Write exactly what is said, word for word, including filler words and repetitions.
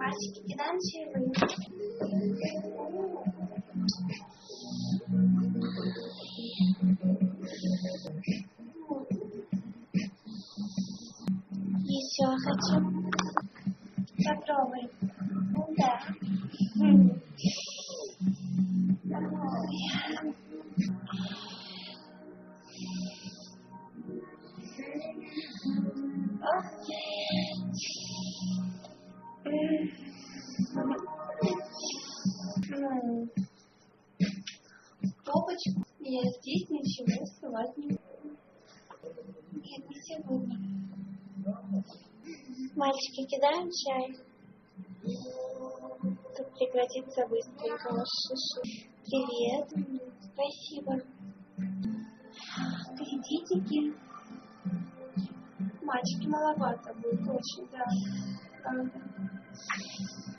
Мальчики, кидаем чаевые. Еще хочу. Попробуй. Да. Попочку. Я здесь ничего скрывать не буду. Нет, не сегодня. Мальчики, кидаем чай. Тут прекратится быстренько ваш шишу. Привет. Спасибо. Кредитики. Мальчики, маловато будет очень, да. Правда.